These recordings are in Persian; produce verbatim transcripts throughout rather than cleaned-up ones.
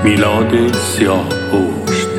میلاد سیاهپوست.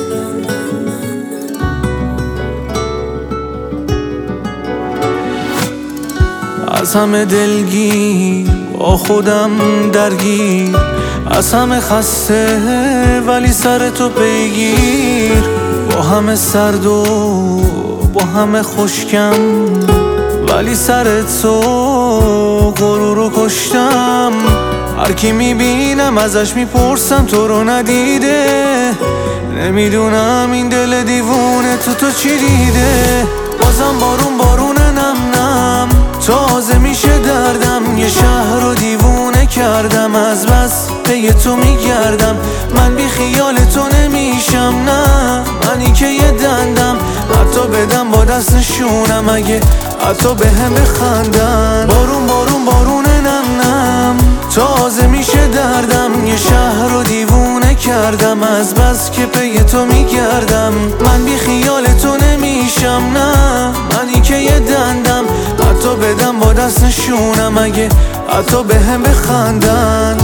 از همه دلگیر با خودم درگیر، از همه خسته ولی سر تو پیگیر، با همه سرد و با همه خشکم ولی سر تو غرورو کشتم. هر کی میبینم ازش میپرسم تو رو ندیده، نمیدونم این دل دیوونه تو تو چی دیده. بازم بارون بارون نم نم تازه میشه دردم، یه شهر رو دیوونه کردم، از بس پی تو میگردم. من بی خیال تو نمیشم، نه منی که یه دندم، حتی بدم با دست نشونم اگه حتی به هم بخندن. بارون بارون بارون نم نم تازه میشه دردم، یه شهر رو دیوونه کردم، از بس که پی تو میگردم. من بی خیال تو نمیشم، نه منی که یه دندم، حتی بدم با دست نشونم اگه حتی به هم بخندن.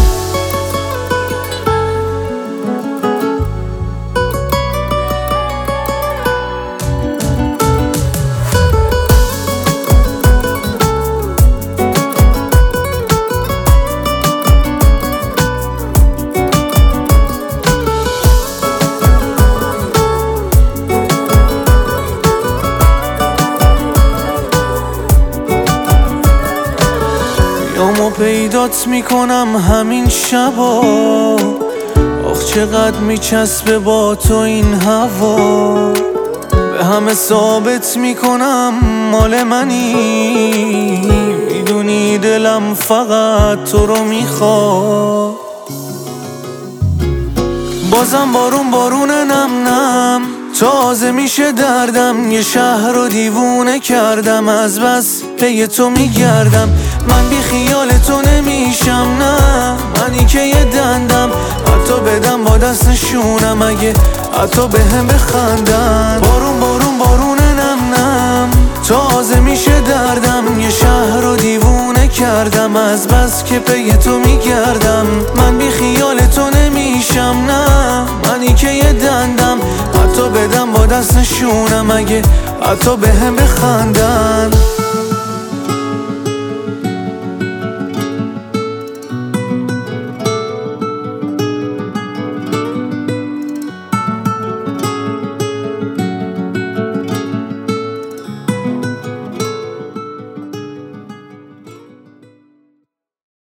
یامو پیدات میکنم همین شبا، آخ چقدر میچسبه با تو این هوا. به همه ثابت میکنم مال منی، میدونی دلم فقط تو رو میخواد. بازم بارون بارون نم نم تازه میشه دردم، یه شهر رو دیوونه کردم، از بس پی تو میگردم. من بی خیال تو نمیشم، نه منی که یه دندم، حتی بدم با دست نشونم اگه حتی به هم بخندن. بارون بارون بارون نم نم تازه میشه دردم، یه شهر رو دیوونه کردم، از بس که پی تو میگردم. من بی خیال تو نمیشم، نه منی که یه دندم، حتی بدم با دست نشونم اگه حتی به هم بخندن.